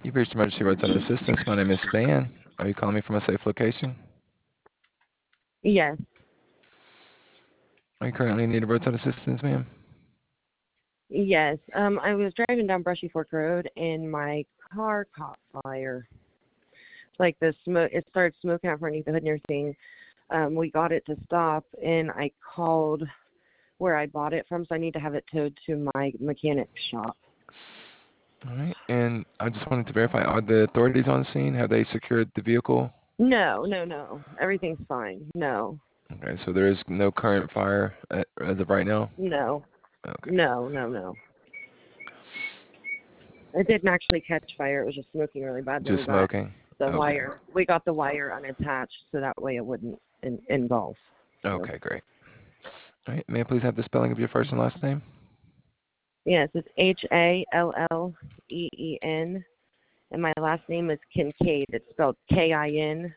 You've reached emergency roadside assistance. My name is Stan. Are you calling me from a safe location? Yes, Are you currently in need of roadside assistance, ma'am? yes. I was driving down Brushy Fork Road and my car caught fire. Like the smoke, it started smoking out underneath the hood and everything. We got it to stop, and I called where I bought it from, so I need to have it towed to my mechanic shop. All right. And I just wanted to verify, are the authorities on scene? Have they secured the vehicle? No, no, no. Everything's fine. No, Okay, so there is no current fire as of right now? no, Okay. no, no, no. It didn't actually catch fire. It was just smoking really bad. Then we Just got smoking? the Okay. wire. We got the wire unattached, so that way it wouldn't engulf. So. Okay, great. All right. May I please have the spelling of your first and last name? Yes, it's Halleen, and my last name is Kincaid. It's spelled Kincaid.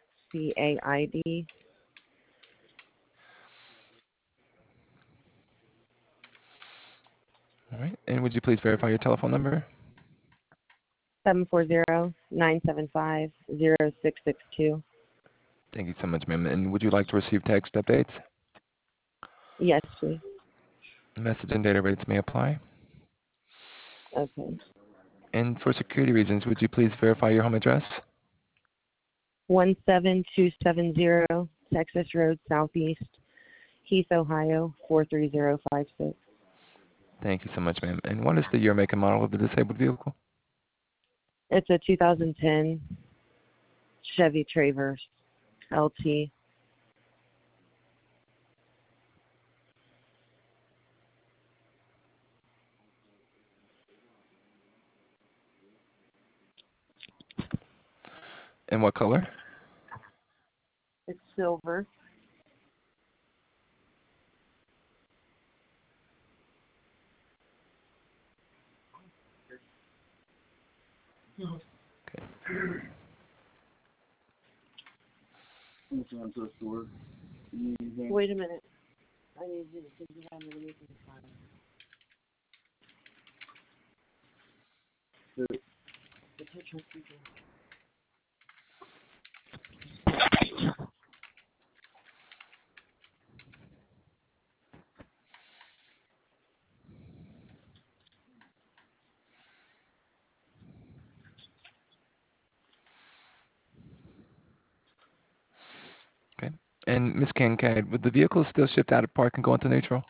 All right. And would you please verify your telephone number? 740-975-0662. Thank you so much, ma'am. And would you like to receive text updates? Yes, please. Message and data rates may apply. Okay. And for security reasons, would you please verify your home address? 17270 Texas Road Southeast, Heath, Ohio 43056. Thank you so much, ma'am. And what is the year, make, and model of the disabled vehicle? It's a 2010 Chevy Traverse LT. And what color? It's silver. Okay. Wait a minute. I need you to have it in the file. The picture speaker. Okay. And Ms. Kincaid, would the vehicle still shift out of park and go into neutral?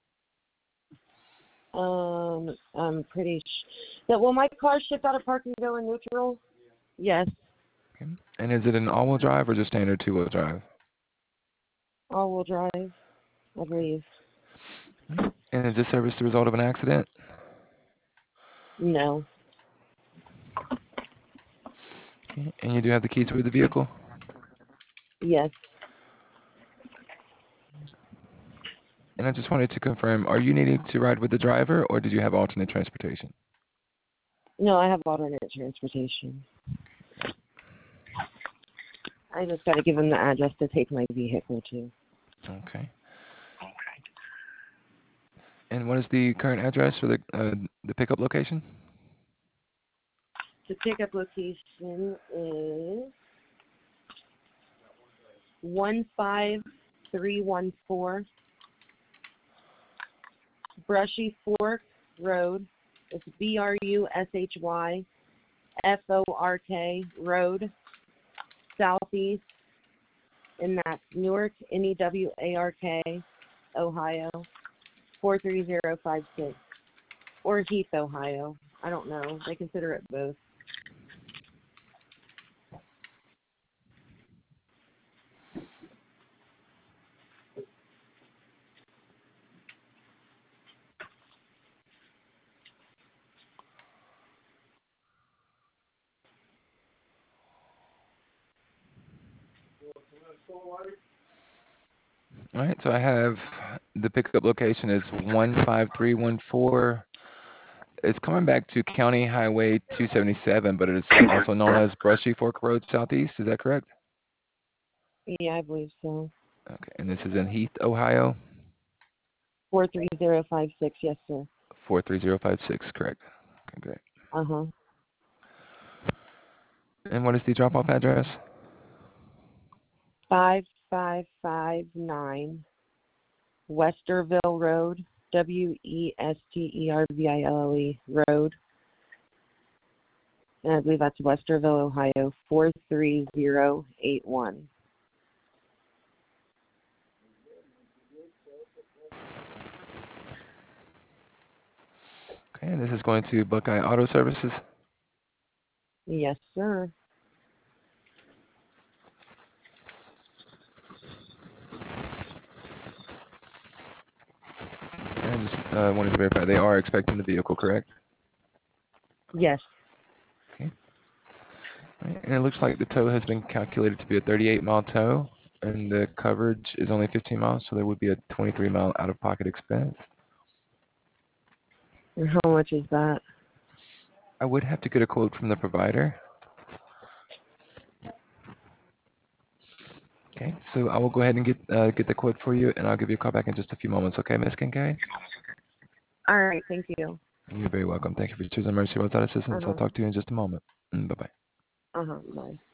I'm pretty that will my car shift out of park and go in neutral? Yes. Okay. And is it an all-wheel drive or just standard two-wheel drive? All-wheel drive, I believe. And is this service the result of an accident? No. Okay. And you do have the keys to the vehicle? Yes. And I just wanted to confirm, are you needing to ride with the driver or did you have alternate transportation? No, I have alternate transportation. I just got to give him the address to take my vehicle to. Okay. And what is the current address for the pickup location? The pickup location is 15314 Brushy Fork Road. It's BRUSHYFORK Road, Southeast, and that's Newark, NEWARK, Ohio, 43056. Or Heath, Ohio. I don't know. They consider it both. All right, so I have the pickup location is 15314. It's coming back to County Highway 277, but it is also known as Brushy Fork Road Southeast. Is that correct? Yeah, I believe so. Okay, and this is in Heath, Ohio? 43056, yes, sir. 43056, correct. Okay, great. Uh-huh. And what is the drop-off address? 5559 Westerville Road, Westerville Road, and I believe that's Westerville, Ohio, 43081. Okay, and this is going to Buckeye Auto Services. Yes, sir. And just wanted to verify they are expecting the vehicle, correct? Yes. Okay. Right. And it looks like the tow has been calculated to be a 38-mile tow, and the coverage is only 15 miles, so there would be a 23-mile out-of-pocket expense. And how much is that? I would have to get a quote from the provider. Okay, so I will go ahead and get the quote for you, and I'll give you a call back in just a few moments. Okay, Ms. Kincaid? All right. Thank you. You're very welcome. Thank you for choosing Mercy Roadside Assistance. I'll talk to you in just a moment. Bye-bye. Bye.